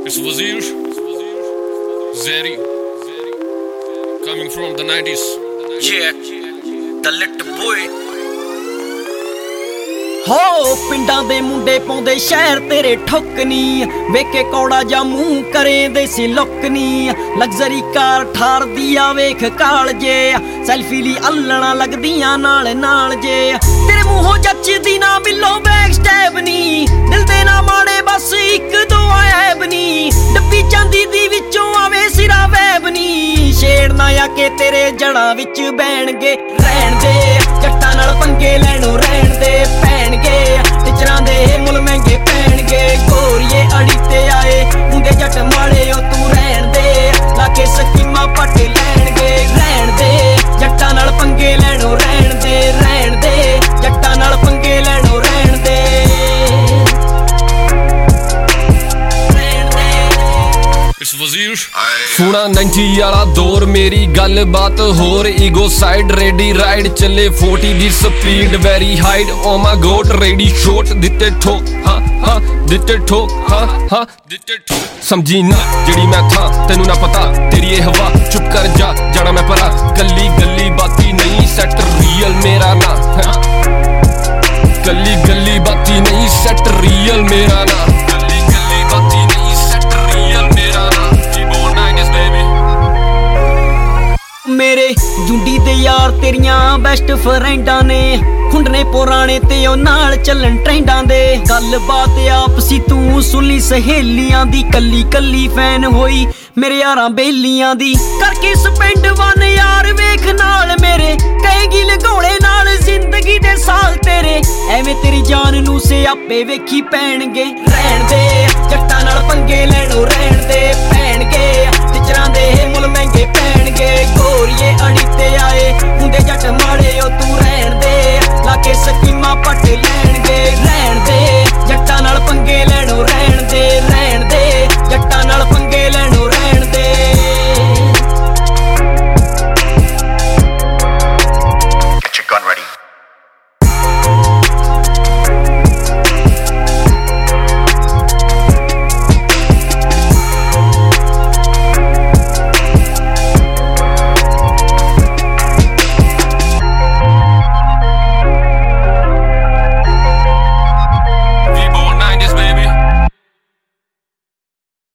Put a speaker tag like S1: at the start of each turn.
S1: It's Wazir, Zeri, coming from the 90s.
S2: Yeah, the little boy.
S3: ਹੋ ਪਿੰਡਾਂ ਦੇ ਮੁੰਡੇ ਪਾਉਂਦੇ ਸ਼ਹਿਰ ਤੇਰੇ ਠੋਕਨੀ ਵੇਖੇ ਕੌੜਾ ਜਾਂ ਮੂੰਹ ਕਰੇ ਦੇ ਸੀ ਲੋਕਨੀ ਲਗਜ਼ਰੀ ਕਾਰ ਠਾਰਦੀ ਆ ਵੇਖ ਕਾਲ ਜੇ ਸੈਲਫੀ ਲਈ ਅੱਲਣਾ ਲੱਗਦੀਆਂ ਨਾਲ ਜੇ ਤੇਰੇ ਮੂੰਹੋਂ ਜੱਚਦੀ ਨਾ ਬਿੱਲੋ ਬੈਕ ਸਟੈਪ ਨੀ ਦਿਲ ਦੇ ਨਾ ਮਾੜੇ ਬਸ ਇੱਕ ਦੋ ਐਬ ਨੀ ਡੱਬੀ ਚਾਂਦੀ ਦੀ ਵਿੱਚੋਂ ਆਵੇ ਸਿਰਾ ਵੈਬ ਨੀ ਛੇੜਨਾ ਆ ਕੇ ਤੇਰੇ ਜੜਾਂ ਵਿੱਚ ਬਹਿਣਗੇ ਰਹਿਣ ਦੇ ਜੱਟਾਂ ਨਾਲ ਪੰਗੇ ਲੈਣੋਂ ਰਹਿਣ ਦੇ ਟਿਚਰਾਂ ਦੇ ਮੁੱਲ ਮਹਿੰਗੇ ਪੈਣਗੇ ਗੋਰੀਏ ਅੜੀ ਤੇ ਆਏ ਹੁੰਦੇ ਜੱਟ ਮਾੜੇ ਉਹ ਤੂੰ ਰਹਿਣ ਦੇ ਲਾ ਕੇ ਸਕੀਮਾਂ ਪੱਟ ਲੈਣਗੇ ਰਹਿਣ ਦੇ ਜੱਟਾਂ ਨਾਲ ਪੰਗੇ ਲੈਣੋਂ ਰਹਿਣ ਦੇ ਜੱਟਾਂ ਨਾਲ ਪੰਗੇ ਲੈਣੋਂ ਰਹਿਣ ਦੇ
S1: It's Wazir.
S4: ਸੁਣਾ 90 ਵਾਲਾ ਦੌਰ ਮੇਰੀ ਗੱਲ ਬਾਤ ਹੋਰ ਈਗੋ ਸਾਈਡ ਰੈਡੀ ਰਾਈਡ ਚੱਲੇ 40 ਦੀ speed very hide oh my god ready shot ਦਿੱਤੇ ਠੋਕ ਹਾਂ ਦਿੱਤੇ ਠੋਕ ਹਾਂ ਦਿੱਤੇ ਠੋਕ ਸਮਝੀ ਨਾ ਜਿਹੜੀ ਮੈਂ ਥਾਂ ਤੈਨੂੰ ਨਾ ਪਤਾ ਤੇਰੀ ਇਹ ਹਵਾ ਚੁੱਪ ਕਰ ਜਾ ਜਾਣਾ ਮੈਂ ਪਰਾ ਗੱਲੀ ਬਾਤੀ ਨਹੀਂ ਸੈਟ ਰੀਅਲ ਮੇਰਾ ਨਾ ਗੱਲੀ ਬਾਤੀ ਨਹੀਂ ਸੈਟ ਰੀਅਲ ਮੇਰਾ ਨਾ ਗੱਲੀ ਬਾਤੀ ਨਹੀਂ ਸੈਟ ਰੀਅਲ ਮੇਰਾ ਨਾ
S3: ਮੇਰੇ ਜੁੰਡੀ ਦੇ ਯਾਰ ਤੇਰੀਆਂ ਬੈਸਟ ਫਰੈਂਡਾਂ ਨੇ ਖੁੰਡਨੇ ਪੁਰਾਣੇ ਤੇ ਉਹ ਨਾਲ ਚੱਲਣ ਟ੍ਰੈਂਡਾਂ ਦੇ ਗੱਲਬਾਤ ਆਪਸੀ ਤੂੰ ਸੁਲੀ ਸਹੇਲੀਆਂ ਦੀ ਕੱਲੀ ਫੈਨ ਹੋਈ ਮੇਰੇ ਯਾਰਾਂ ਬੇਲੀਆਂ ਦੀ ਕਰਕੇ ਸਪੈਂਡ ਵਨ ਯਾਰ ਵੇਖ ਨਾਲ ਮੇਰੇ ਕਹੇਗੀ ਲਗਾਉਣੇ ਨਾਲ ਜ਼ਿੰਦਗੀ ਦੇ ਸਾਲ ਤੇਰੇ ਐਵੇਂ ਤੇਰੀ ਜਾਨ ਨੂੰ ਸਿਆਪੇ ਵੇਖੀ ਪੈਣਗੇ ਰਹਿਣ ਦੇ ਜੱਟਾਂ ਨਾਲ ਪੰਗੇ ਲੈਣੋਂ ਰਹਿਣ ਦੇ ਪੈਣਗੇ ਟਿਚਰਾਂ ਦੇ ਮੁੱਲ ਮਹਿੰਗੇ ਪੈਣਗੇ ਗੋਰੀਏ ਅੜੀ ਤੇ